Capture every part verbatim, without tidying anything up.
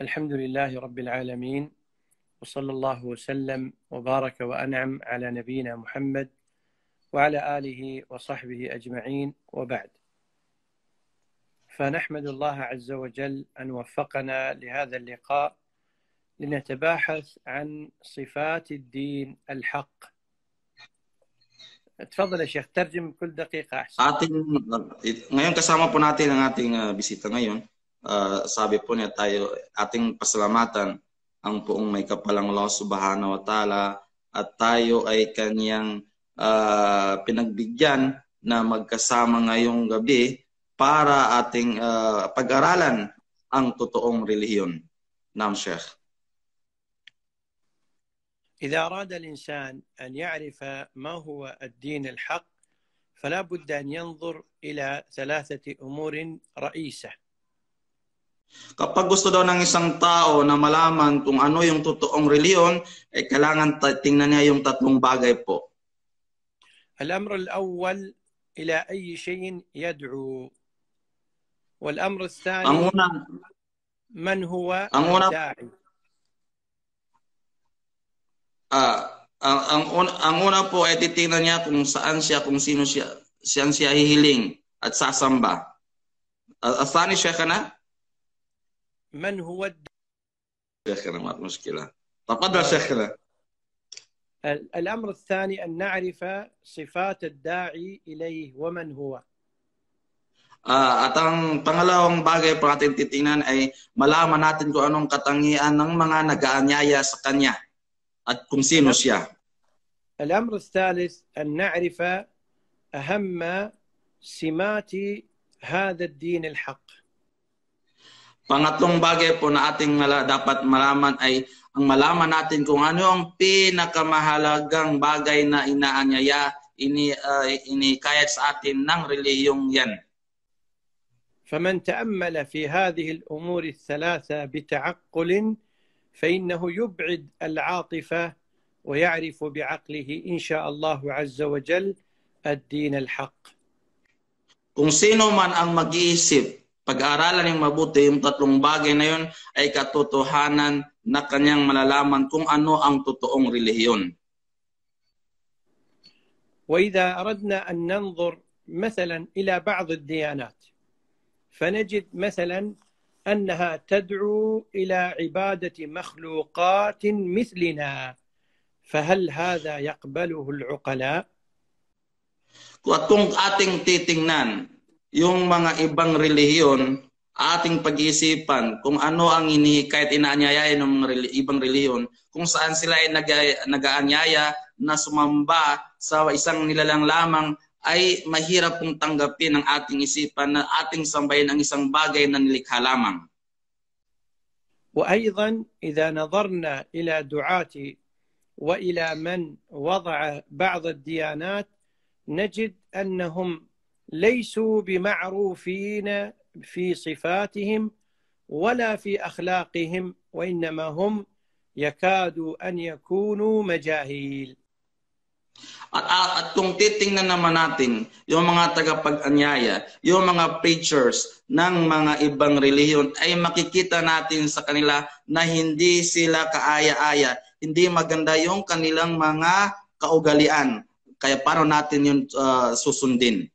الحمد لله رب العالمين، وصلى الله وسلم وبارك وأنعم على نبينا محمد وعلى آله وصحبه أجمعين، وبعد. فنحمد الله عز وجل أن وفقنا لهذا اللقاء لنتباحث عن صفات الدين الحق. تفضل يا شيخ، ترجم كل دقيقة أحسن. Ating, ngayon kasama po natin ang ating uh, bisita ngayon. Uh, sabi po niya tayo, ating pasalamatan ang poong may kapalang Allah subhanahu wa ta'ala at tayo ay kanyang uh, pinagbigyan na magkasama ngayong gabi para ating uh, pag-aralan ang totoong relihiyon. Naam, Sheikh. إذا أراد الإنسان أن يعرف ما هو الدين الحق فلا بد أن ينظر إلى ثلاثة أمور رئيسة. Kapag gusto daw ng isang tao na malaman kung ano yung totoong reliyon, ay kailangan tingnan niya yung tatlong bagay po. الأمر الأول إلى أي شيء يدعو، والأمر الثاني ang una, من هو ang una, الداعي. Ah, ang, ang, ang una po ay titingnan niya kung saan siya, kung sino siya, siyang siya hihiling at sasamba. Athani Sheikhana? من هو الداعي. Sheikhana, ما مشكلة. تفضل Sheikhana. الأمر الثاني أن نعرف صفات الداعي إليه ومن هو. Uh, at ang pangalawang bagay po natin titingnan ay malaman natin kung anong katangian ng mga nag-aanyaya sa kanya. At kung sino siya. الأمر الثالث أن نعرف أهم سمات هذا الدين الحق. Pangatlong bagay po na ating dapat malaman ay ang malaman natin kung ano ang pinakamahalagang bagay na inaanyaya, ini, uh, inikayat sa atin ng relihiyong yan. فمن تأمل في هذه الأمور الثلاثة بتعقل فإنه يبعد العاطفة ويعرف بعقله إن شاء الله عز وجل الدين الحق. Kung sino man ang mag-iisip, pag-aaralan ng mabuti yung tatlong bagay na yun ay katotohanan na kanyang malalaman kung ano ang totoong relihiyon. وإذا أردنا أن ننظر مثلا إلى بعض الديانات فنجد مثلا أنها تدعو إلى عبادة مخلوقات مثلنا، فهل هذا يقبله العقلاء؟ Kung ating titingnan yung mga ibang relihiyon, ating pag-iisipan kung ano ang inihikayat inaanyaya ng mga ibang relihiyon, kung saan sila ay nag-aanyaya na sumamba sa isang nilalang lamang, ay mahirap pong tanggapin ng ating isipan na ating sambahin ang isang bagay na nilikha lamang. وأيضا إذا نظرنا إلى دعاة وإلى من وضع بعض الديانات نجد أنهم ليسوا بمعروفين في صفاتهم ولا في أخلاقهم، وإنما هم يكادوا أن يكونوا مجاهيل. At, at kung titingnan naman natin yung mga tagapag-anyaya, yung mga preachers ng mga ibang relihiyon, ay makikita natin sa kanila na hindi sila kaaya-aya, hindi maganda yung kanilang mga kaugalian. Kaya paano natin yun uh, susundin?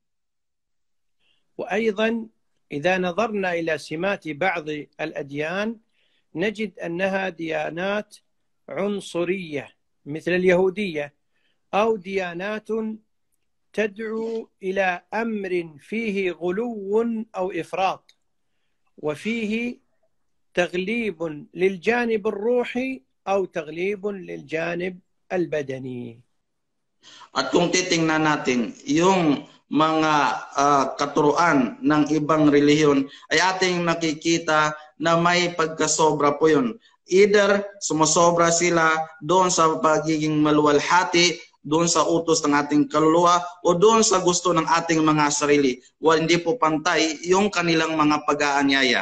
وأيضا إذا نظرنا إلى سمات بعض الأديان نجد أنها ديانات عنصرية مثل اليهودية، أو ديانات تدعو إلى أمر فيه غلو أو إفراط وفيه تغليب للجانب الروحي أو تغليب للجانب البدني. At kung titingnan natin yung mga uh, katuruan ng ibang relihiyon, ay ating nakikita na may pagkasobra po yun. Either sumasobra sila doon sa pagiging maluwalhati, doon sa utos ng ating kaluluwa, o doon sa gusto ng ating mga sarili. O hindi po pantay yung kanilang mga pag-aanyaya.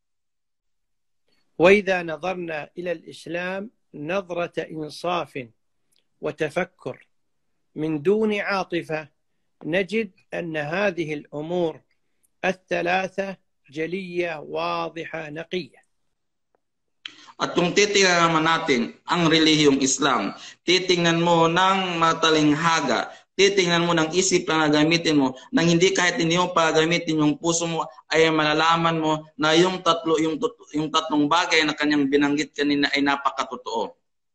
وإذا نظرنا إلى الإسلام نظرة إنصاف وتفكر من دون عاطفة نجد أن هذه الأمور الثلاثة جلية واضحة نقية. At kung titingnan naman natin ang relihiyong Islam, titingnan mo ng matalinghaga, titingnan mo ng isip na gamitin mo, nang hindi kahit hindi mo pagamitin yung puso mo, ay malalaman mo na yung tatlo yung, yung tatlong bagay na kanyang binanggit kanina ay napakatotoo.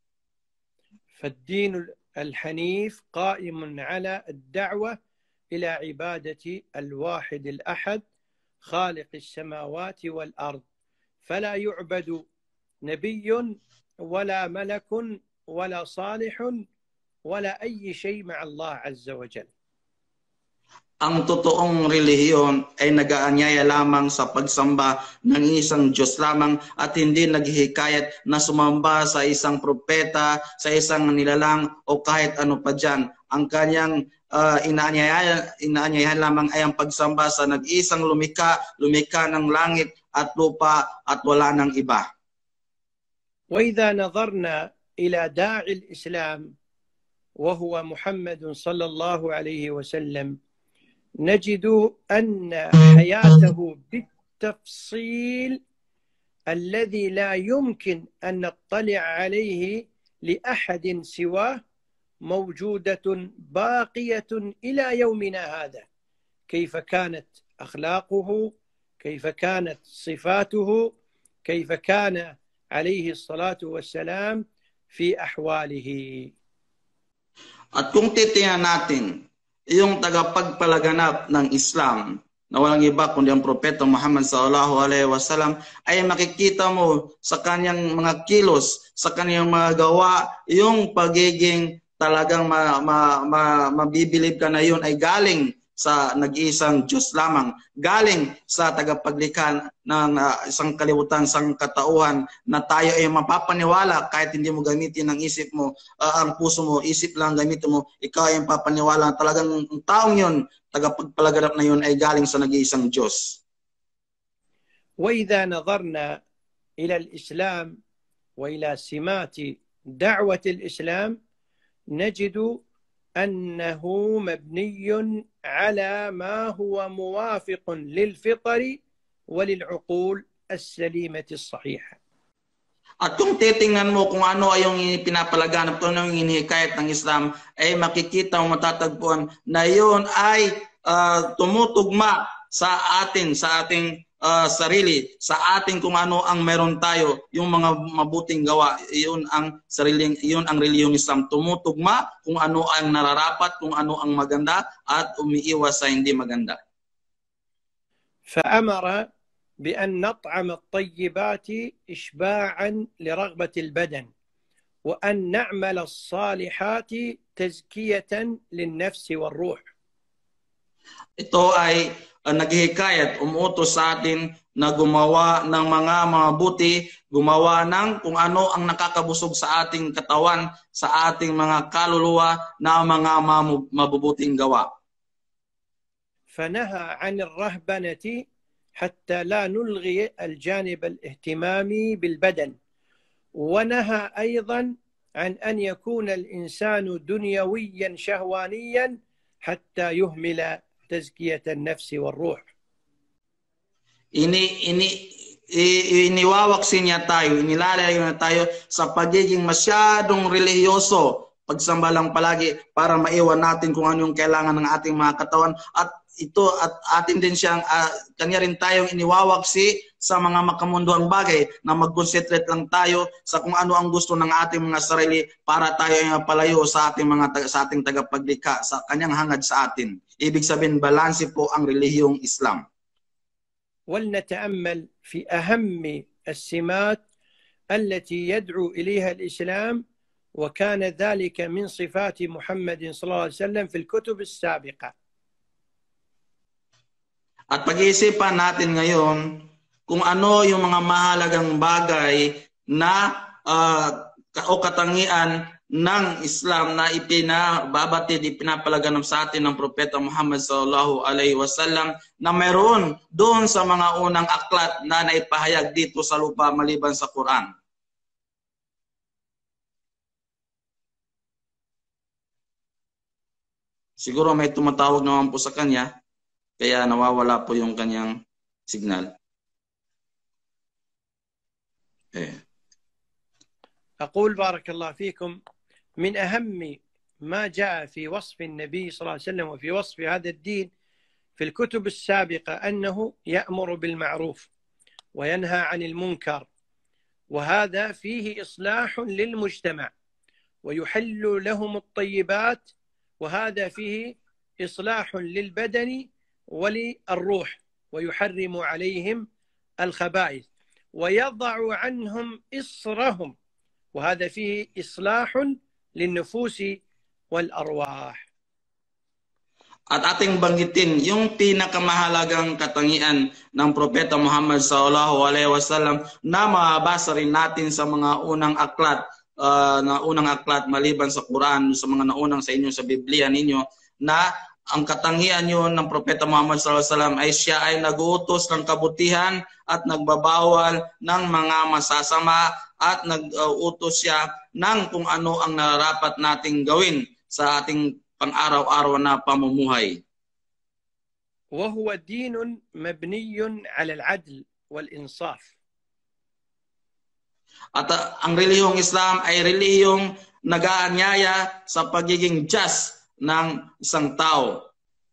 فالدين الحنيف قائم على الدعوة إلى عبادة الواحد الأحد خالق السماوات والأرض، فلا يعبد نبي ولا ملك ولا صالح ولا أي شيء مع الله عز وجل. Ang totoong relihiyon ay nag-aanyaya lamang sa pagsamba ng isang Diyos lamang at hindi naghihikayat na sumamba sa isang propeta, sa isang nilalang o kahit ano pa dyan. Ang kanyang uh, inaanyayahan, inaanyayahan lamang ay ang pagsamba sa nag-iisang lumika, lumika ng langit at lupa at wala ng iba. وإذا نظرنا إلى داعي الإسلام وهو محمد صلى الله عليه وسلم نجد أن حياته بالتفصيل الذي لا يمكن أن نطلع عليه لأحد سواه موجودة باقية إلى يومنا هذا. كيف كانت أخلاقه، كيف كانت صفاته، كيف كان عليه الصلاة والسلام في أحواله. At kung titingnan natin yung tagapagpalaganap ng Islam na walang iba kundi ang propeta Muhammad sallallahu alaihi wasallam, ay makikita mo sa kanyang mga kilos, sa kanyang mga gawa, yung pagiging talagang ma, ma, ma, mabibilib ka na yun ay galing sa nag-iisang Diyos lamang, galing sa tagapaglikha ng uh, isang kalibutan, isang katauhan na tayo ay mapapaniwala kahit hindi mo gamitin ang isip mo, uh, ang puso mo, isip lang gamitin mo, ikaw ay mapapaniwala talagang ang taong yun, tagapagpalaganap na yun ay galing sa nag-iisang Diyos. وإذا نظرنا إلى الإسلام وإلى سمات دعوة الإسلام نجد أنه مبني على ما هو موافق للفطر وللعقول السليمة الصحيحة. At kung titingnan mo kung ano ay yung pinapalaganap, kung ano yung hinihikayat ng Islam, ay makikita mo, matatagpuan na yun ay uh, tumutugma sa atin, sa ating uh, sarili, sa ating kung ano ang meron tayo, yung mga mabuting gawa, yun ang sariling, yun ang relihiyong Islam. Tumutugma kung ano ang nararapat, kung ano ang maganda at umiiwas sa hindi maganda. فأمر بأن نطعم الطيبات إشباعا لرغبة البدن وأن نعمل الصالحات تزكية للنفس والروح. Ito ay uh, naghihikayat, umuutos sa atin na gumawa ng mga mabuti, gumawa ng kung ano ang nakakabusog sa ating katawan, sa ating mga kaluluwa na mga mabubuting gawa. فنهى عن الرهبنة حتى لا نلغي الجانب الاهتمامي بالبدن، ونهى أيضا عن أن يكون الإنسان دنيويا شهوانيا حتى يهمل تزكية النفس والروح. Ini ini iniwawaksin niya tayo, inilalayo na tayo sa pagiging masyadong relihiyoso, pagsamba lang palagi para maiwan natin kung ano yung kailangan ng ating mga katawan, at ito at atin din siyang uh, kanya rin tayong iniwawaksi sa mga makamunduang bagay na mag-concentrate lang tayo sa kung ano ang gusto ng ating mga sarili para tayo ay palayo sa ating mga sa ating tagapaglikha, sa kanyang hangad sa atin. Ibig sabihin, balanse po ang relihiyong Islam. ولنتأمل في أهم السمات التي يدعو إليها الإسلام، وكان ذلك من صفات محمد صلى الله عليه وسلم في الكتب السابقة. At pag-iisipan natin ngayon kung ano yung mga mahalagang bagay na uh, o katangian ng Islam na ipinababatid, ipinapalaganap sa atin ng Propeta Muhammad sallallahu alaihi wasallam na meron doon sa mga unang aklat na naipahayag dito sa lupa maliban sa Quran. Siguro may tumatawag naman po sa kanya, kaya nawawala po yung kanyang signal. Eh. أقول بارك الله فيكم من أهم ما جاء في وصف النبي صلى الله عليه وسلم وفي وصف هذا الدين في الكتب السابقة أنه يأمر بالمعروف وينهى عن المنكر، وهذا فيه إصلاح للمجتمع، ويحل لهم الطيبات، وهذا فيه إصلاح للبدن وللروح، ويحرم عليهم الخبائث ويضع عنهم إصرهم، وهذا فيه إصلاح للنفوس والأرواح. At ating banggitin yung pinakamahalagang katangian ng Propeta Muhammad sallallahu alaihi wasallam na mabasa rin natin sa mga unang aklat, uh, na unang aklat maliban sa Quran, sa mga naunang sa inyo sa Biblia ninyo, na ang katangian yun ng Propeta Muhammad sallallahu alaihi wasallam ay siya ay nag-uutos ng kabutihan at nagbabawal ng mga masasama, at nag-uutos siya ng kung ano ang nararapat nating gawin sa ating pang-araw-araw na pamumuhay. وهو دين مبني على العدل والإنصاف. At uh, ang relihiyong Islam ay relihiyong nag-aanyaya sa pagiging just ng isang tao.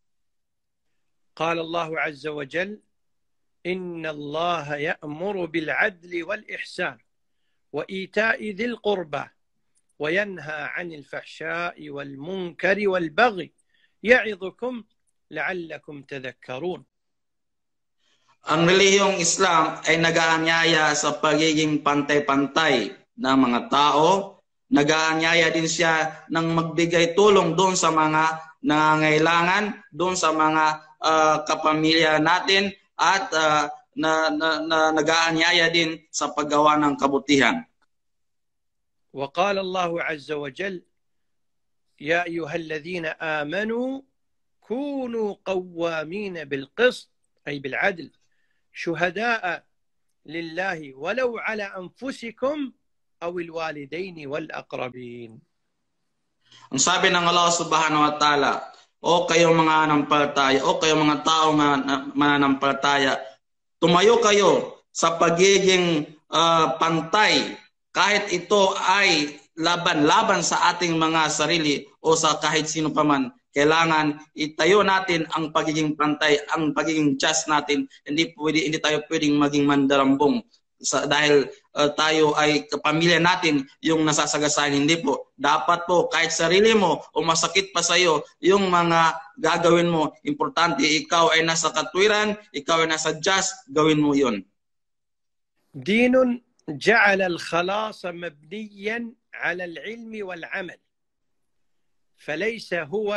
قال الله عز وجل إن الله يأمر بالعدل والإحسان وإيتاء ذي القربى وينهى عن الفحشاء والمنكر والبغي يعظكم لعلكم تذكرون. Ang relihiyong Islam ay nag-aanyaya sa pagiging pantay-pantay ng mga tao. Nag-aanyaya din siya ng magbigay tulong doon sa mga nangangailangan, doon sa mga uh, kapamilya natin, at uh, na, na, na nag-aanyaya din sa paggawa ng kabutihan. وقال الله عز وجل يا أيها الذين آمنوا كونوا قوامين بالقسط أي بالعدل شهداء لله ولو على أنفسكم أو الوالدين والأقربين. Ang sabi ng Allah subhanahu wa ta'ala, o kayong mga nanampalataya, o kayong mga tao mananampalataya, tumayo kayo sa pagiging uh, pantay, kahit ito ay laban-laban sa ating mga sarili o sa kahit sino pa man. Kailangan itayo natin ang pagiging pantay, ang pagiging just natin. Hindi pwede, hindi tayo pwedeng maging mandarambong sa, dahil uh, tayo ay kapamilya natin yung nasasagasahin. Hindi po. Dapat po kahit sarili mo o masakit pa sa iyo yung mga gagawin mo, importante ikaw ay nasa katwiran, ikaw ay nasa just, gawin mo yun. Dinun جعل الخلاص مبنيا على العلم والعمل، فليس هو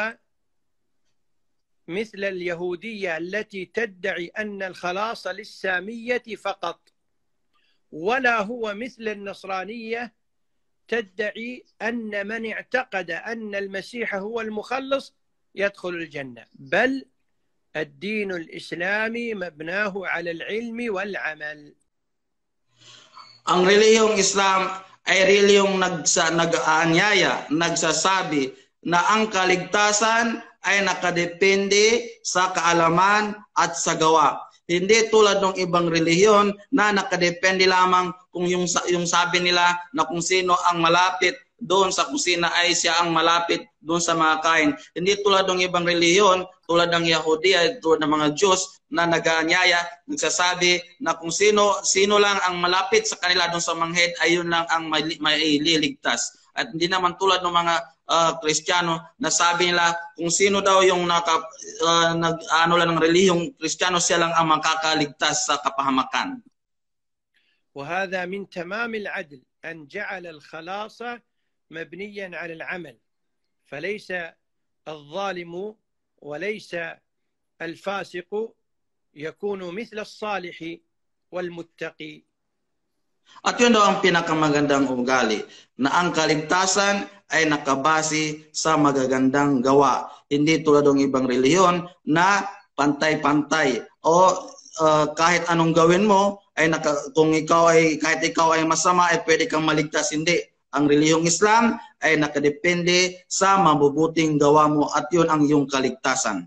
مثل اليهودية التي تدعي أن الخلاص للسامية فقط، ولا هو مثل النصرانية تدعي أن من اعتقد أن المسيح هو المخلص يدخل الجنة، بل الدين الإسلامي مبناه على العلم والعمل. Ang relihiyong Islam ay relihiyong nagsa, nag-aanyaya, nagsasabi na ang kaligtasan ay nakadepende sa kaalaman at sa gawa. Hindi tulad ng ibang relihiyon na nakadepende lamang kung yung, yung sabi nila na kung sino ang malapit doon sa kusina ay siya ang malapit doon sa mga kain. Hindi tulad ng ibang relihiyon, tulad ng Yahudiya, tulad ng mga Diyos na nag-aanyaya, nagsasabi na kung sino sino lang ang malapit sa kanila doon sa manghid, ayun lang ang maililigtas. At hindi naman tulad ng mga uh, Kristiyano na sabi nila kung sino daw yung naka, uh, nag, ano lang ng relihiyong Kristiyano, siya lang ang makakaligtas sa kapahamakan. وهذا من تمام العدل أن جعل الخلاص مبنيا على العمل، فليس الظالم وليس الفاسق يكون مثل الصالح والمتقي. At yun daw ang pinakamagandang ugali, na ang kaligtasan ay nakabase sa magagandang gawa. Hindi tulad ng ibang relihiyon na pantay-pantay o uh, kahit anong gawin mo ay naka, kung ikaw ay kahit ikaw ay masama ay pwede kang maligtas. Hindi. Ang relihiyong Islam ay nakadepende sa mabubuting gawa mo, at yun ang iyong kaligtasan.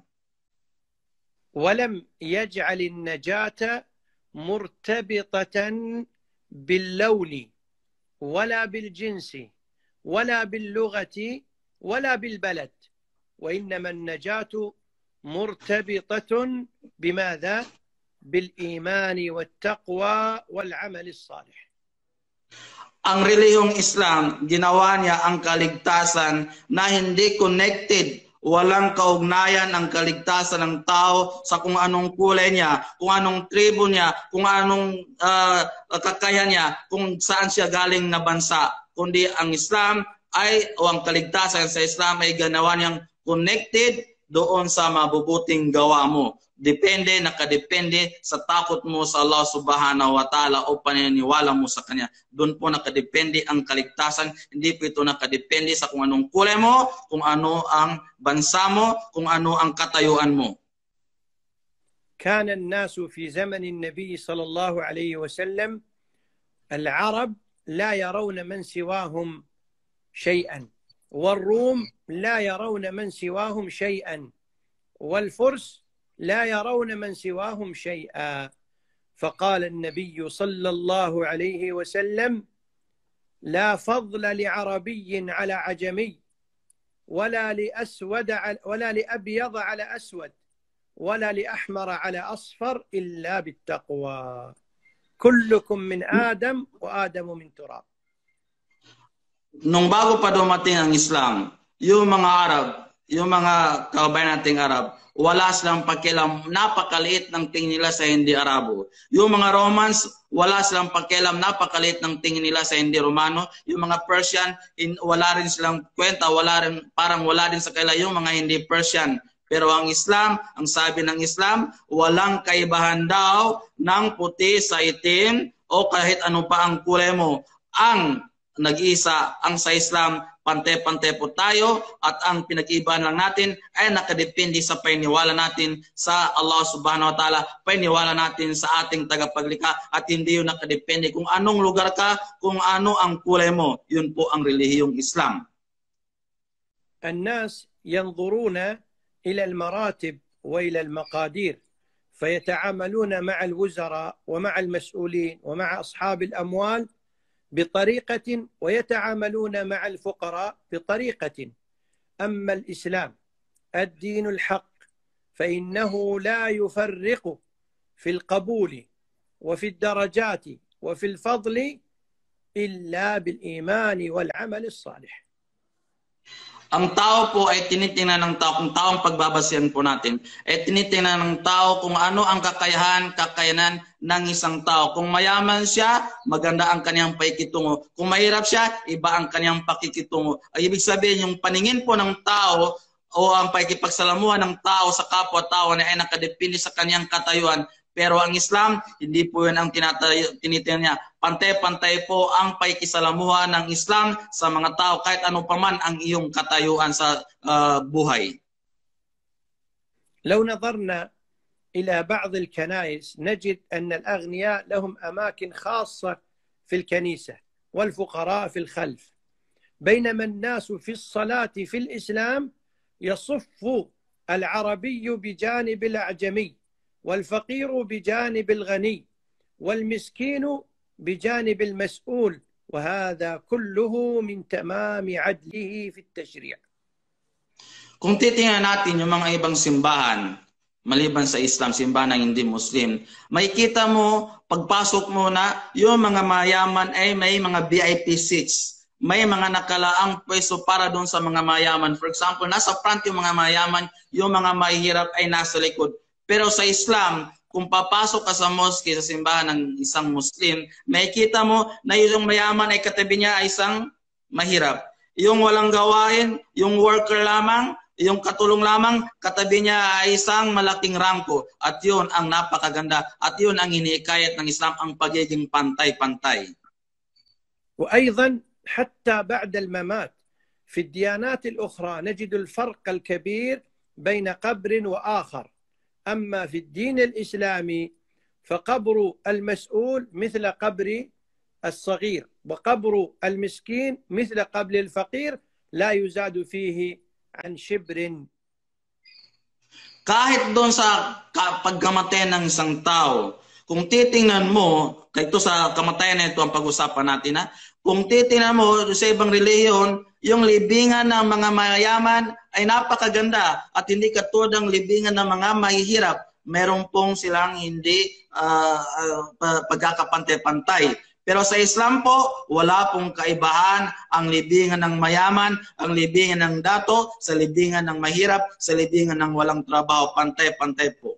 ولم يجعل النجاة مرتبطة باللون ولا بالجنس ولا باللغة ولا بالبلد، وإنما النجاة مرتبطة بماذا؟ بالإيمان والتقوى والعمل الصالح. Ang relihiyong Islam, ginawa niya ang kaligtasan na hindi connected, walang kaugnayan ang kaligtasan ng tao sa kung anong kulay niya, kung anong tribo niya, kung anong uh, kakayahan niya, kung saan siya galing na bansa. Kundi ang Islam ay, o ang kaligtasan sa Islam ay ginawa niyang connected doon sa mabubuting gawa mo. Depende, nakadepende sa takot mo sa Allah subhanahu wa ta'ala o paniniwala mo sa Kanya. Doon po nakadepende ang kaligtasan. Hindi po ito nakadepende sa kung anong kulay mo, kung ano ang bansa mo, kung ano ang katayuan mo. كان الناس في زمن النبي صلى الله عليه وسلم العرب لا يرون من سواهم شيئا، والروم لا يرون من سواهم شيئا، والفرس لا يرون من سواهم شيئا. فقال النبي صلى الله عليه وسلم: لا فضل لعربي على عجمي، ولا لأسود ولا لأبيض على أسود، ولا لأحمر على أصفر إلا بالتقوى. كلكم من آدم وآدم من تراب. Nung bago pa dumating ang Islam, yung mga Arab, yung mga kababayan nating Arab, wala silang pakialam, napakaliit ng tingin nila sa hindi Arabo. Yung mga Romans, wala silang pakialam, napakaliit ng tingin nila sa hindi Romano. Yung mga Persian, in, wala rin silang kwenta, wala rin, parang wala din sa kanila yung mga hindi Persian. Pero ang Islam, ang sabi ng Islam, walang kaibahan daw ng puti sa itim o kahit ano pa ang kulay mo. Ang nag-iisa, ang sa Islam, pante-pante po tayo at ang pinag-ibahan lang natin ay nakadepende sa paniniwala natin sa Allah subhanahu wa ta'ala, paniniwala natin sa ating tagapaglikha at hindi yun nakadepende kung anong lugar ka, kung ano ang kulay mo. Yun po ang relihiyong Islam. الناس ينظرون إلى المراتب وإلى المقادير فيتعاملون مع الوزراء ومع المسؤولين ومع أصحاب الأموال بطريقة ويتعاملون مع الفقراء بطريقة. أما الإسلام الدين الحق فإنه لا يفرق في القبول وفي الدرجات وفي الفضل إلا بالإيمان والعمل الصالح. Ang tao po ay tinitingnan ng tao, kung tao ang pagbabasihan po natin, ay tinitingnan ng tao kung ano ang kakayahan, kakayanan ng isang tao. Kung mayaman siya, maganda ang kanyang pakikitungo. Kung mahirap siya, iba ang kanyang pakikitungo. Ay ibig sabihin, yung paningin po ng tao o ang pakikipagsalamuhan ng tao sa kapwa-tao na ay nakadepende sa kanyang katayuan. Pero ang Islam, hindi po yun ang tinitingnan niya. Pantay-pantay po ang pakikisalamuhan ng Islam sa mga tao kahit ano pa man ang iyong katayuan sa uh, buhay. لو نظرنا إلى بعض الكنائس نجد أن الأغنياء لهم أماكن خاصة في الكنيسة والفقراء في الخلف، بينما الناس في الصلاة في الإسلام يصف العربي بجانب الأعجمي، والفقير بجانب الغني، والمسكين بجانب المسؤول، وهذا كله من تمام عدله في التشريع. Kung titingnan natin yung mga ibang simbahan, maliban sa Islam, simbahan ng hindi Muslim, makikita mo, pagpasok mo na, yung mga mayaman ay may mga V I P seats. May mga nakalaang pwesto para doon sa mga mayaman. For example, nasa front yung mga mayaman, yung mga mahihirap ay nasa likod. Pero sa Islam, kung papasok ka sa mosque, sa simbahan ng isang Muslim, makikita mo na yung mayaman ay katabi niya ay isang mahirap. Yung walang gawain, yung worker lamang, yung katulong lamang, katabi niya ay isang malaking rangko. At yun ang napakaganda. At yun ang iniikayat ng Islam, ang pagiging pantay-pantay. وأيضا حتى بعد الممات في الديانات الأخرى نجد الفرق الكبير بين قبر وآخر. أما في الدين الإسلامي فقبر المسؤول مثل قبر الصغير، وقبر المسكين مثل قبر الفقير، لا يزاد فيه عن شبر. Kahit doon sa pagkamatay ng isang tao, Kung titingnan mo, ito sa kamatayan na ito ang pag-usapan natin, ha? Kung titingnan mo sa ibang relihiyon, yung libingan ng mga mayayaman ay napakaganda at hindi katulad ng libingan ng mga mahihirap. Meron pong silang hindi uh, uh, pagkakapantay-pantay. Pero sa Islam po, wala pong kaibahan ang libingan ng mayaman, ang libingan ng dato, sa libingan ng mahirap, sa libingan ng walang trabaho, pantay-pantay po.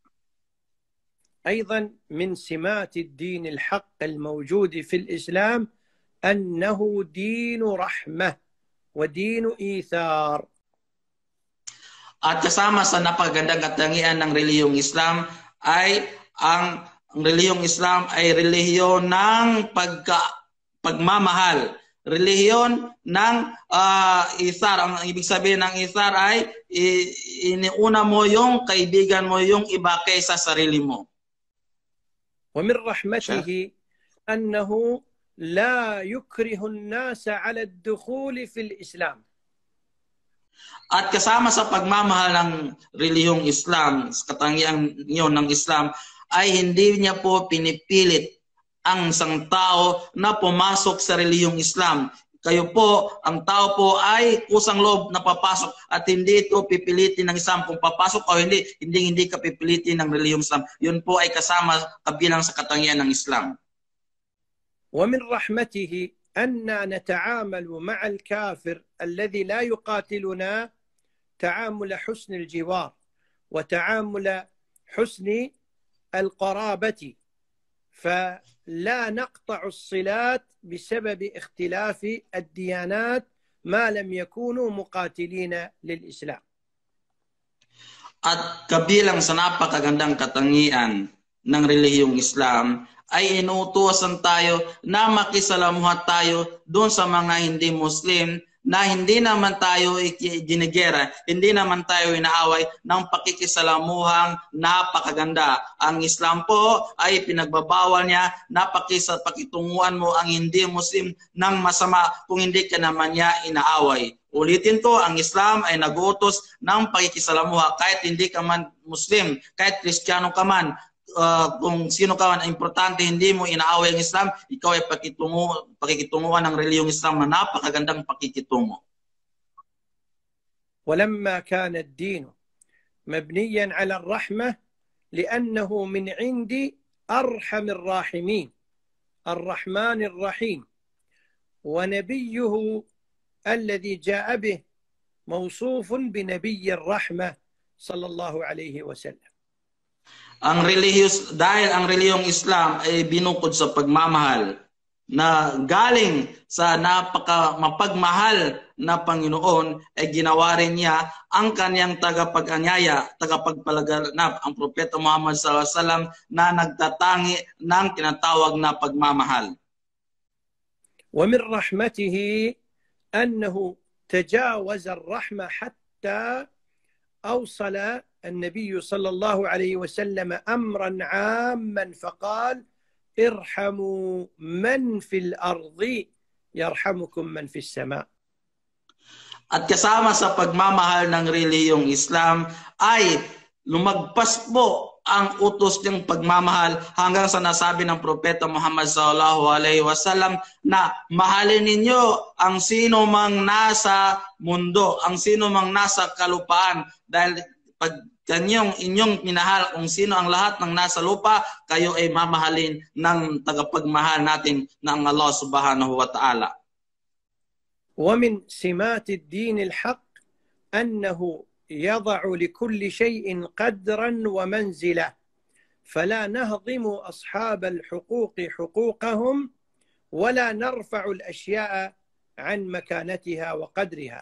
أيضا من سمات الدين الحق الموجود في الإسلام أنه دين رحمة ودين إيثار. At kasama sa napagandang katangian ng relihiyong Islam ay ang ang relihiyong Islam ay relihiyon ng pagka, pagmamahal. Relihiyon ng uh, ithar. Ang ibig sabihin ng ithar ay iniuna mo yung kaibigan mo yung iba kaysa sarili mo. ومن رحمته أنه لا يكره الناس على الدخول في الإسلام. At kasama sa pagmamahal ng relihiyong Islam, sa katangian yun ng Islam, ay hindi niya po pinipilit ang isang tao na pumasok sa relihiyong Islam. Kayo po, ang tao po ay kusang loob na papasok at hindi ito pipilitin ng Islam kung papasok o hindi, hindi hindi ka pipilitin ng relihiyong Islam. Yun po ay kasama kabilang sa katangian ng Islam. ومن رحمته أننا نتعامل مع الكافر الذي لا يقاتلنا تعامل حسن الجوار وتعامل حسن القرابة، فلا نقطع الصلات بسبب اختلاف الديانات ما لم يكونوا مقاتلين للإسلام. At kabilang sa napakagandang katangian ng relihiyong Islam ay inuutusan tayo na makisalamuha tayo doon sa mga hindi Muslim na hindi naman tayo ginigera, hindi naman tayo inaaway ng pakikisalamuhang napakaganda. Ang Islam po ay pinagbabawal niya na pakisa, pakitunguan mo ang hindi Muslim ng masama kung hindi ka naman niya inaaway. Ulitin ko, ang Islam ay nag-uutos ng pakikisalamuha kahit hindi ka man Muslim, kahit Kristiyano ka man. Uh, kung sino ka man, importante hindi mo inaaway ang Islam, ikaw ay pakitungo, pakikitunguan ng relihiyong Islam na napakagandang pakikitungo. ولما كان الدين مبنيا على الرحمة لأنه من عند أرحم الراحمين الرحمن الرحيم، ونبيه الذي جاء به موصوف بنبي الرحمة صلى الله عليه وسلم. Ang relihiyos, dahil ang relihiyong Islam ay binukod sa pagmamahal na galing sa napaka mapagmahal na Panginoon, ay ginawa rin niya ang kanyang tagapag-anyaya, tagapagpalaganap, ang Propeta Muhammad sallallahu alaihi wasallam na nagtatangi ng tinatawag na pagmamahal. ومن رحمته أنه تجاوز الرحمة حتى أوصل النبي صلى الله عليه وسلم أمرا عاما فقال ارحموا من في الأرض يرحمكم من في السماء. At kasama sa pagmamahal ng relihiyong Islam ay lumagpas po ang utos ng pagmamahal hanggang sa nasabi ng Propeta Muhammad sallallahu alaihi wasallam na mahalin ninyo ang sino mang nasa mundo, ang sino mang nasa kalupaan, dahil pag kanyong inyong minahal kung sino ang lahat ng nasa lupa, kayo ay mamahalin ng tagapagmahal natin ng Allah subhanahu wa ta'ala. ومن سمات الدين الحق أنه يضع لكل شيء قدرا ومنزلة، فلا نهضم أصحاب الحقوق حقوقهم ولا نرفع الأشياء عن مكانتها وقدرها.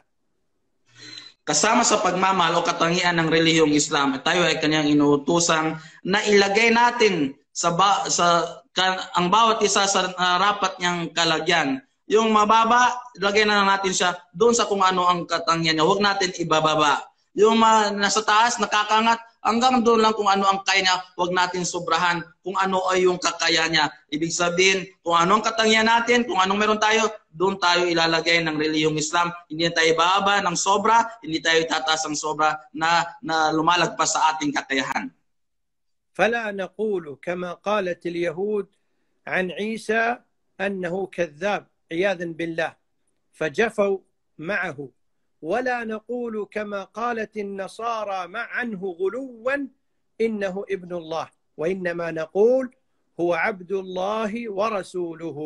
Kasama sa pagmamahal o katangian ng relihiyong Islam, tayo ay kanyang inuutusang na ilagay natin sa, ba, sa ka, ang bawat isa sa uh, rapat niyang kalagyan. Yung mababa, ilagay na natin siya doon sa kung ano ang katangian niya. Huwag natin ibababa. Yung uh, nasa taas, nakakangat, hanggang doon lang kung ano ang kaya niya, huwag natin sobrahan kung ano ay yung kakaya niya. Ibig sabihin, kung ano ang katangian natin, kung anong meron tayo, doon tayo ilalagay ng relihiyong Islam. Hindi tayo bababa ng sobra, hindi tayo itataas ng sobra na, na lumalagpas sa ating kakayahan. فلا نقول كما قالت اليهود عن عيسى أنه كذاب عياذا بالله فجفوا معه، ولا نقول كما قالت النصارى مع عنه غلوا إنه ابن الله، وإنما نقول هو عبد الله ورسوله.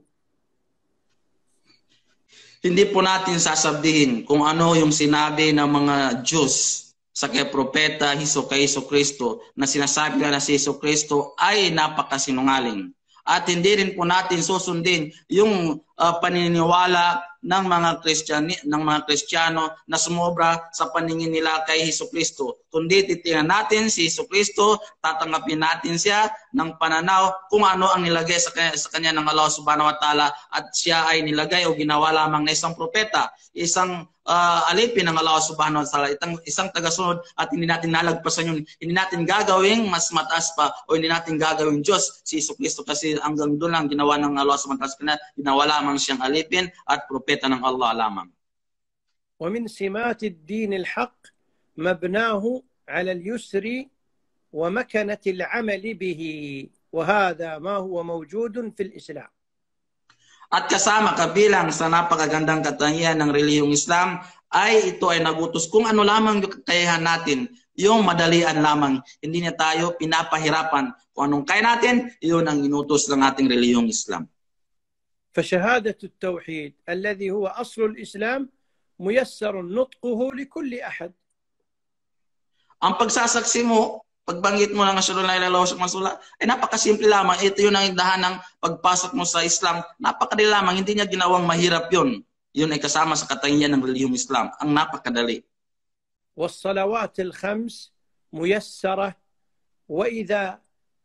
Hindi po natin sasabihin kung ano yung sinabi ng mga Diyos sa kay propeta Hiso kay Hesus Kristo na sinasabi na si Hesus Kristo ay napakasinungaling. At hindi rin po natin susundin yung uh, paniniwala ng mga Kristiyani, ng mga Kristiyano na sumobra sa paningin nila kay Hesus Kristo. Kundi titingnan natin si Hesus Kristo, tatanggapin natin siya ng pananaw kung ano ang nilagay sa kanya, sa kanya ng Allah Subhanahu wa Ta'ala, at siya ay nilagay o ginawa lamang na isang propeta, isang uh, alipin ng Allah Subhanahu wa Ta'ala, itang, isang tagasunod, at hindi natin nalagpasan yun. Hindi natin gagawing mas mataas pa o hindi natin gagawing Diyos si Hesus Kristo, kasi hanggang doon lang ginawa ng Allah Subhanahu wa Ta'ala, ginawa lamang siyang alipin at propeta ng Allah lamang. ومن سمات الدين الحق مبناه على اليسر ومكنة العمل به، وهذا ما هو موجود في الإسلام. At kasama kabilang sa napakagandang katangian ng relihiyong Islam ay ito ay nagutos kung ano lamang yung kakayahan natin, yung madalian lamang. Hindi na tayo pinapahirapan. Kung anong kaya natin, yun ang inutos ng ating relihiyong Islam. فشهادة التوحيد الذي هو أصل الإسلام ميسر نطقه لكل أحد. Ang pagsasaksi mo, pagbanggit mo ng asyhadu an la ilaha illallah masula, ay napakasimple lamang. Ito yun ang dahan ng pagpasok mo sa Islam. Napakadali lamang, hindi niya ginawang mahirap yun. Yun ay kasama sa katangian ng relihiyong Islam. Ang napakadali. والصلوات الخمس ميسرة، وإذا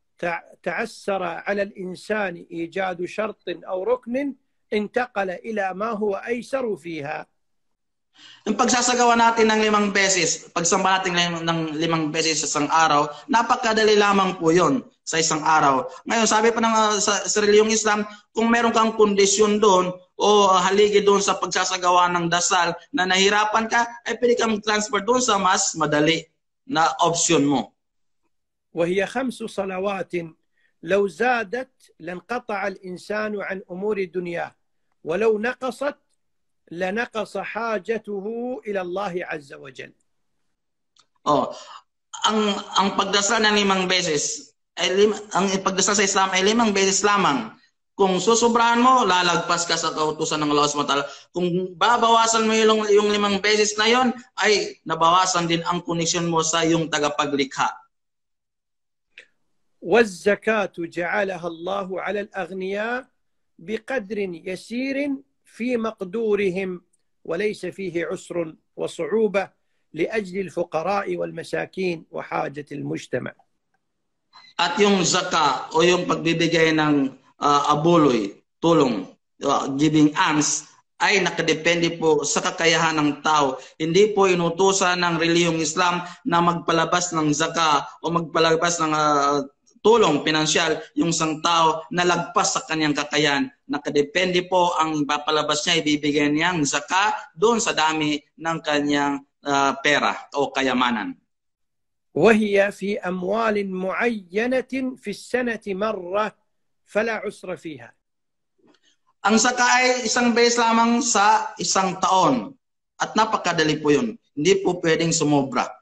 تعسر على الإنسان إيجاد شرط أو ركن انتقل إلى ما هو أيسر فيها. Yung pagsasagawa natin ng limang beses, pagsamba natin ng limang beses sa isang araw, napakadali lamang po yun sa isang araw. Ngayon, sabi pa ng uh, sa, sa relihiyong Islam, kung meron kang kondisyon doon o uh, haligi doon sa pagsasagawa ng dasal na nahirapan ka, ay pwede kang transfer doon sa mas madali na option mo. وهي خمس صلوات لو زادت لانقطع الإنسان عن أمور دنياه، ولو نقصت لنقص حاجته إلى الله عز وجل. Oh, ang ang pagdasal ng limang beses, ay lim, ang pagdasal sa Islam ay limang beses lamang. Kung susobrahan mo, lalagpas ka sa kautusan ng Allah Subhanahu wa Ta'ala. Kung babawasan mo yung, yung limang beses na yon, ay nabawasan din ang koneksyon mo sa yung tagapaglikha. والزكاة جعلها الله على الأغنياء بقدر يسير في مقدورهم، وليس فيه عسر وصعوبة لأجل الفقراء والمساكين وحاجة المجتمع. At yung zaka o yung pagbibigay ng uh, abuloy, tulong, uh, giving alms, ay nakadepende po sa kakayahan ng tao. Hindi po inutusan ng relihiyong Islam na magpalabas ng zaka o magpalabas ng uh, tulong pinansyal yung isang tao na lagpas sa kanyang kakayahan. Nakadepende po ang papalabas niya, ibibigay niyang zaka doon sa dami ng kanyang uh, pera o kayamanan. وهي في أموال معينة في السنة مرة فلا عسر فيها. Ang zaka ay isang beses lamang sa isang taon at napakadali po yun. Hindi po pwedeng sumobra.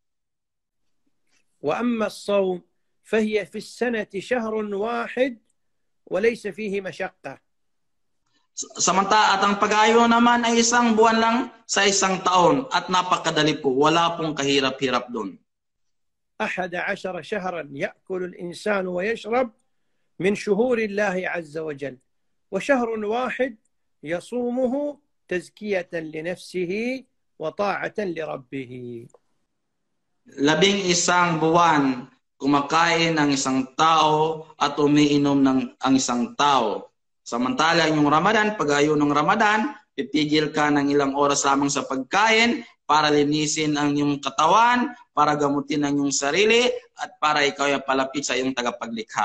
وأما الصوم فهي في السنة شهر واحد وليس فيه مشقة. Samanta at ang pag-ayo naman ay isang buwan lang sa isang taon at napakadali po. Wala pong kahirap-hirap doon. أحد عشر شهرا يأكل الإنسان ويشرب من شهور الله عز وجل، وشهر واحد يصومه تزكية لنفسه وطاعة لربه. Labing isang buwan kumakain ng isang tao at umiinom ng ang isang tao. Samantala yung Ramadan, pag-ayo ng Ramadan, pipigil ka ng ilang oras lamang sa pagkain para linisin ang iyong katawan, para gamutin ang iyong sarili, at para ikaw ay palapit sa iyong tagapaglikha.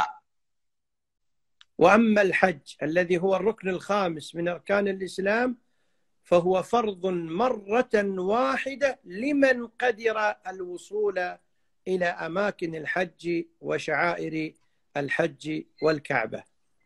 وأما الحج الذي هو الركن الخامس من أركان الإسلام فهو فرض مرة واحدة لمن قدر الوصول إلى أماكن الحج وشعائر الحج والكعبة.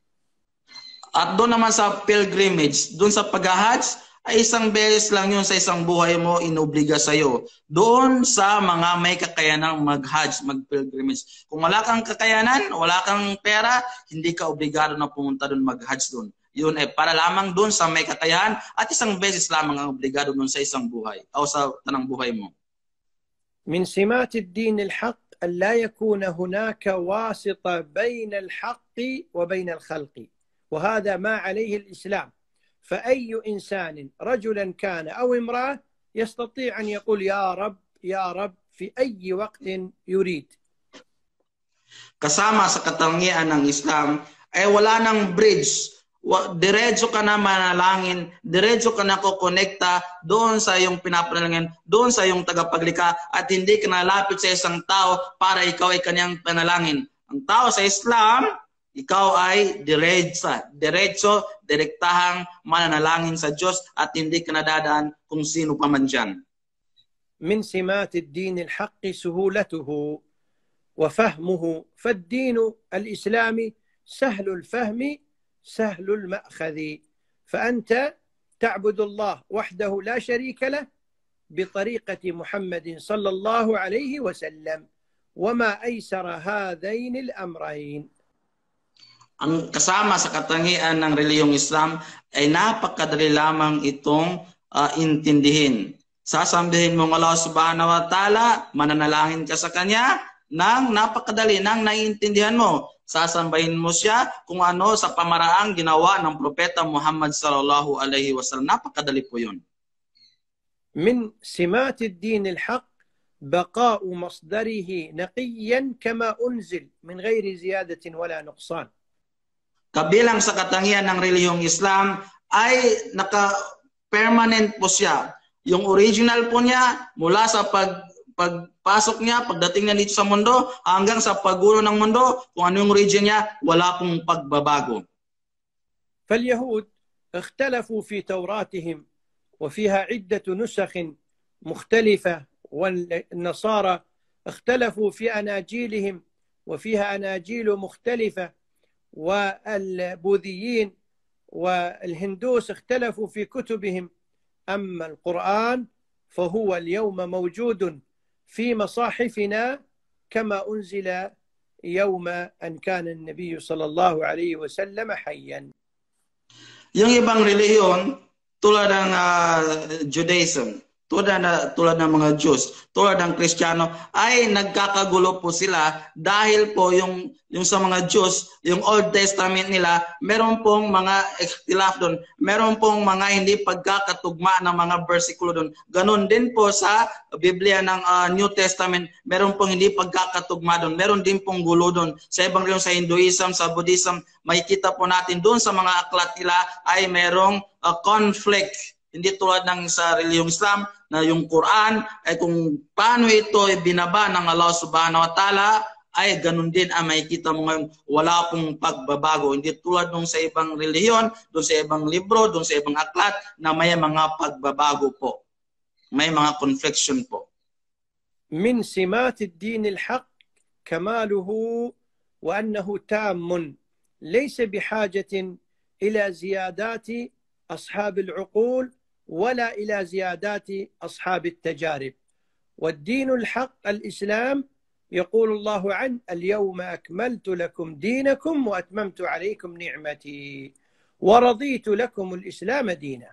At doon naman sa pilgrimage, doon sa pag-hajj, ay isang beses lang yun sa isang buhay mo inobliga sa'yo. Doon sa mga may kakayanang mag-hajj, mag-pilgrimage. Kung wala kang kakayanan, wala kang pera, hindi ka obligado na pumunta doon mag-hajj doon. Yun ay para lamang doon sa may kakayahan at isang beses lamang ang obligado doon sa isang buhay o sa tanang buhay mo. من سمات الدين الحق أن لا يكون هناك واسطة بين الحق وبين الخلق، وهذا ما عليه الإسلام. فأي إنسان رجلا كان أو امرأة يستطيع أن يقول يا رب يا رب في أي وقت يريد. Kasama sa katangian ng Islam ay wala nang bridge. Diretso ka na manalangin, diretso ka na kukonekta doon sa iyong pinapanalangin, doon sa iyong tagapaglikha at hindi ka nalapit sa isang tao para ikaw ay kanyang panalangin. Ang tao sa Islam, ikaw ay diretsa, diretso, direktahang mananalangin sa Diyos at hindi ka nadadaan kung sino pa man dyan. من سمات الدين الحق سهولته وفهمه، فالدين الإسلامي سهل الفهم سهل المأخذ، فأنت تعبد الله وحده لا شريك له بطريقة محمد صلى الله عليه وسلم، وما أيسر هذين الأمرين. Ang kasama sa katangian ng reliyong Islam ay napakadali lamang itong uh, intindihin. Sasambihin mo ng Allah subhanahu wa ta'ala, mananalangin ka sa Kanya, nang napakadali, nang naiintindihan mo. Sasambahin mo siya kung ano sa pamaraang ginawa ng Propeta Muhammad sallallahu alaihi wasallam. Napakadali po yun. من سمات الدين الحق بقاء مصدره نقيا كما أنزل من غير زيادة ولا نقصان. Kabilang sa katangian ng relihiyong Islam ay naka-permanent po siya. Yung original po niya mula sa pag pagpasok niya, pagdating niya dito sa mundo, hanggang sa paggulo ng mundo, kung ano yung origin niya, wala pong pagbabago. فاليهود اختلفوا في توراتهم وفيها عدة نسخ مختلفة، والنصارى اختلفوا في أناجيلهم وفيها أناجيل مختلفة، والبوذيين والهندوس اختلفوا في كتبهم. أما القرآن فهو اليوم موجود في مصاحفنا كما أنزل يوم أن كان النبي صلى الله عليه وسلم حيا. Yung ibang relihiyon tulad ng uh, Judaism, tulad, na, tulad ng mga Jews, tulad ng Kristiyano, ay nagkakagulo po sila dahil po yung, yung sa mga Jews, yung Old Testament nila, meron pong mga ikhtilaf doon, meron pong mga hindi pagkakatugma ng mga versikulo doon. Ganon din po sa Biblia ng uh, New Testament, meron pong hindi pagkakatugma doon, meron din pong gulo doon. Sa ibang reliyon, sa Hinduism, sa Buddhism, makikita po natin doon sa mga aklat nila ay merong uh, conflict. Hindi tulad ng sa reliyong Islam na yung Quran ay kung paano ito ay binaba ng Allah subhanahu wa ta'ala ay ganun din ang makikita mo ngayon, wala pong pagbabago. Hindi tulad nung sa ibang reliyon, doon sa ibang libro, doon sa ibang aklat na may mga pagbabago po. May mga confliction po. من سمات الدين الحق كماله وأنه تام ليس بحاجة إلى زيادات أصحاب العقول ولا إلى زيادات أصحاب التجارب. والدين الحق الإسلام يقول الله عنه اليوم أكملت لكم دينكم وأتممت عليكم نعمتي ورضيت لكم الإسلام دينا.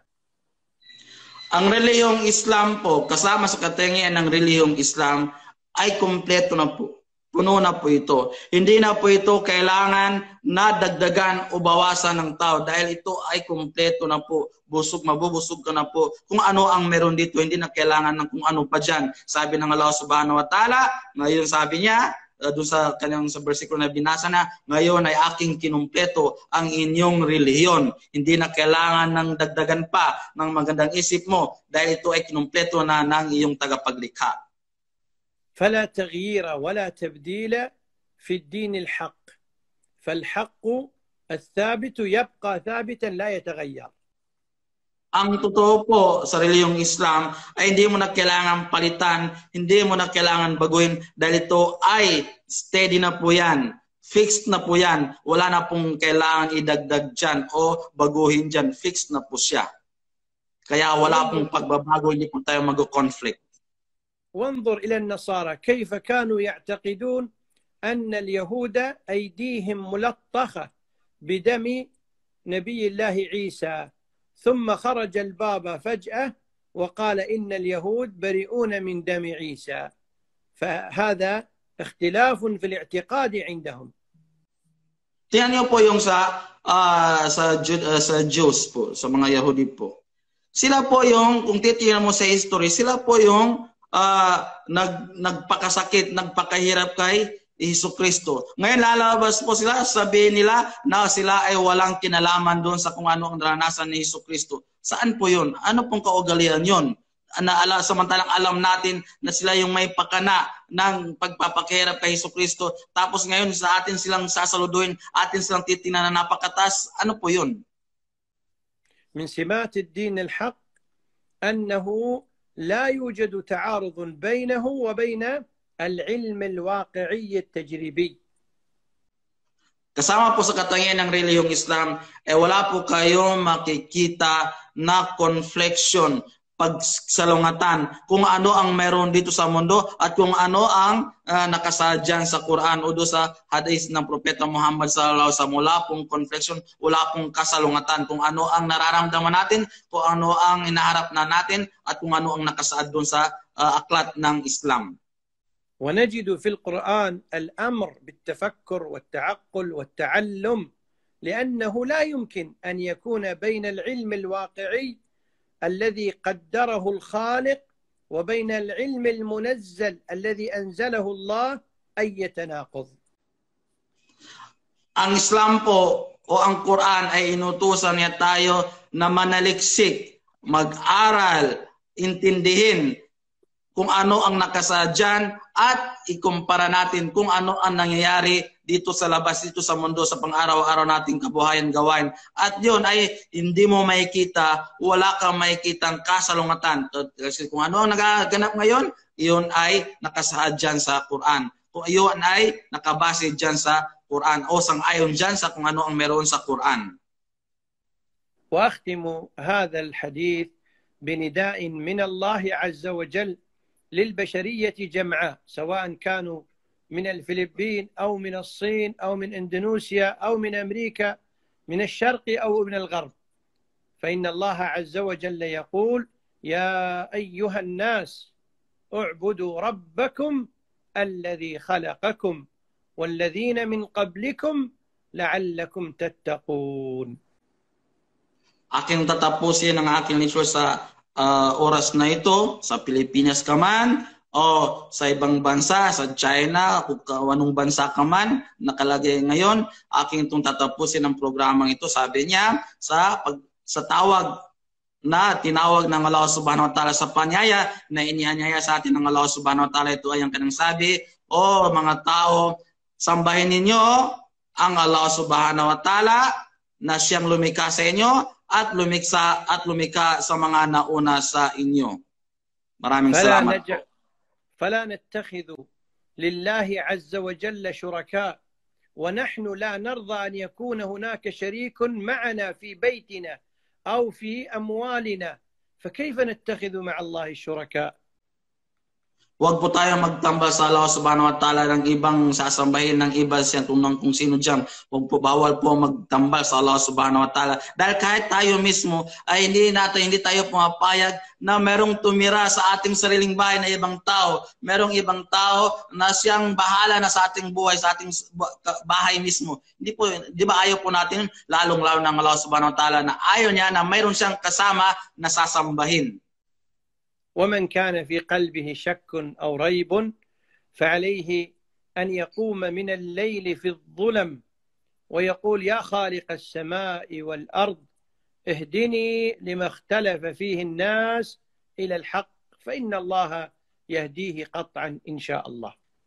Ang reliyong Islam po, kasama sa katangian ng reliyong Islam, ay kumpleto na po. Puno na po ito. Hindi na po ito kailangan na dagdagan o bawasan ng tao dahil ito ay kumpleto na po. Busog, mabubusog ka na po. Kung ano ang meron dito, hindi na kailangan ng kung ano pa dyan. Sabi ng Allah subhanahu wa ta'ala, ngayon sabi niya, uh, doon sa kanyang sa versikulo na binasa na, ngayon ay aking kinumpleto ang inyong relihiyon. Hindi na kailangan ng dagdagan pa ng magandang isip mo dahil ito ay kinumpleto na ng iyong tagapaglikha. فلا تغيير ولا تبديل في الدين الحق، فالحق الثابت يبقى ثابتا لا يتغير. Ang totoo po sa reliyong Islam ay hindi mo na kailangan palitan, hindi mo na kailangan baguhin dahil ito ay steady na po yan. Fixed na po yan. Wala na pong kailangan idagdag dyan o baguhin dyan. Fixed na po siya. Kaya wala pong pagbabago, hindi po tayo mag-conflict. وانظر إلى النصارى كيف كانوا يعتقدون أن اليهود أيديهم ملطخة بدم نبي الله عيسى ثم خرج البابا فجأة وقال إن اليهود بريئون من دم عيسى فهذا اختلاف في الاعتقاد عندهم. Tingnan niyo po yung sa uh, sa uh, sa Jews po, sa mga Yahudi po. Sila po yung, kung titingnan mo sa history, sila po yung uh, nag, nagpakasakit, nagpakahirap kay Jesucristo. Ngayon lalabas po sila, sabihin nila na sila ay walang kinalaman doon sa kung ano ang naranasan ni Jesucristo. Saan po yun? Ano pong kaugalian yun? Na, ala, samantalang alam natin na sila yung may pakana ng pagpapakahirap kay Jesucristo. Tapos ngayon sa atin silang sasaluduin, atin silang titingnan na napakatas. Ano po yun? من سمات الدين الحق أنه لا يوجد تعارض بينه وبين العلم الواقعي التجريبي. Kasama po sa katangian ng relihiyong Islam, eh wala po kayong makikita na confliction, pagsalungatan kung ano ang meron dito sa mundo at kung ano ang uh, nakasadyan sa Quran o do sa hadith ng Propeta Muhammad sallallahu alaihi wasallam. Wala pong confliction, wala pong kasalungatan kung ano ang nararamdaman natin, kung ano ang hinaharap na natin at kung ano ang nakasaad doon sa uh, aklat ng Islam. ونجد في القرآن الأمر بالتفكر والتعقل والتعلم لأنه لا يمكن أن يكون بين العلم الواقعي الذي قدره الخالق وبين العلم المنزل الذي أنزله الله أي تناقض. Ang Islam po o ang Quran ay inutusan niya tayo na manaliksik, mag-aral, intindihin kung ano ang nakasadyan at ikumpara natin kung ano ang nangyayari dito sa labas, dito sa mundo, sa pang-araw-araw nating kabuhayan gawain. At yun ay hindi mo makikita, wala kang makikitang kasalungatan. Kasi kung ano ang nagaganap ngayon, yun ay nakasaad dyan sa Quran. Kung yun ay nakabase dyan sa Quran o sang-ayon dyan sa kung ano ang meron sa Quran. وأختم هذا الحديث بنداء من الله عز وجل للبشرية جمعاء سواء كانوا من الفلبين أو من الصين أو من إندونيسيا أو من أمريكا من الشرق أو من الغرب فإن الله عز وجل يقول يا أيها الناس اعبدوا ربكم الذي خلقكم والذين من قبلكم لعلكم تتقون. Aking tatapusin ang aking lecture sa uh, oras na ito, sa Pilipinas ka man, o sa ibang bansa, sa China, kung anong bansa ka man, nakalagay ngayon, aking itong tatapusin ang programang ito. Sabi niya, sa, pag, sa tawag na tinawag ng Allah subhanahu wa ta'ala sa panyaya, na inihanyaya sa atin ng Allah subhanahu wa ta'ala, ito ay ang kanang sabi, o mga tao, sambahin ninyo ang Allah subhanahu wa ta'ala na siyang lumikha sa inyo, at lumiksa at lumika sa mga nauna sa inyo. Maraming salamat. فلا نتخذ لله عز وجل شركاء ونحن لا نرضى أن يكون هناك شريك معنا في بيتنا أو في أموالنا فكيف نتخذ مع الله الشركاء؟ Huwag po tayo magtambal sa Allah subhanahu wa ta'ala ng ibang sasambahin ng iba siya tunang kung sino dyan. Huwag po, bawal po magtambal sa Allah subhanahu wa ta'ala. Dahil kahit tayo mismo ay hindi natin, hindi tayo pumapayag na merong tumira sa ating sariling bahay na ibang tao. Merong ibang tao na siyang bahala na sa ating buhay, sa ating bahay mismo. Hindi po, di ba ayaw po natin, lalong-lalo ng Allah subhanahu wa ta'ala na ayaw niya na mayroon siyang kasama na sasambahin. ومن كان في قلبه شك أو ريب فعليه أن يقوم من الليل في الظلم ويقول يا خالق السماء والأرض اهدني لما اختلف فيه الناس إلى الحق فإن الله يهديه قطعا إن شاء الله.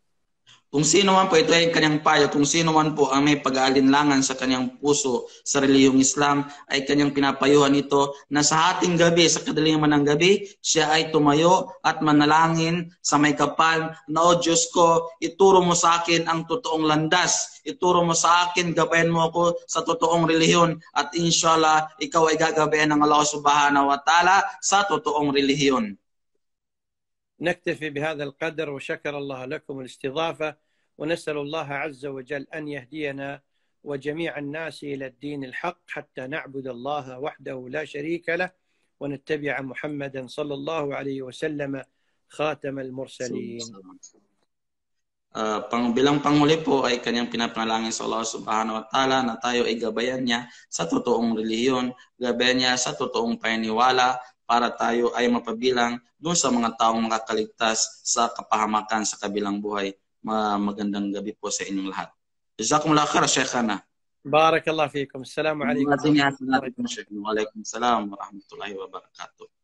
Kung sino man po, ito ay kanyang payo, kung sino man po ang may pag-aalinlangan sa kanyang puso sa relihiyong Islam, ay kanyang pinapayuhan ito na sa ating gabi, sa kadalingan ng gabi, siya ay tumayo at manalangin sa may kapal na, O Diyos ko, ituro mo sa akin ang totoong landas, ituro mo sa akin, gabayan mo ako sa totoong relihiyon, at inshallah, ikaw ay gagabayan ng Allah subhanahu wa ta'ala sa totoong relihiyon. نكتفي بهذا القدر وشكر الله لكم الاستضافة ونسأل الله عز وجل أن يهدينا وجميع الناس إلى الدين الحق حتى نعبد الله وحده لا شريك له ونتبع محمدا صلى الله عليه وسلم خاتم المرسلين. Uh, pang, bilang panghuli po ay kanyang pinapanalangin sa Allah subhanahu wa ta'ala na tayo ay gabayan niya sa totoong relihiyon, gabayan niya sa totoong paniniwala, para tayo ay mapabilang doon sa mga taong makakaligtas sa kapahamakan sa kabilang buhay. Magandang gabi po sa inyong lahat. Jazakumullah khair, Sheikhana. Barakallah fikum. Assalamu alaikum. Wa alaikum salam wa rahmatullahi wa barakatuh.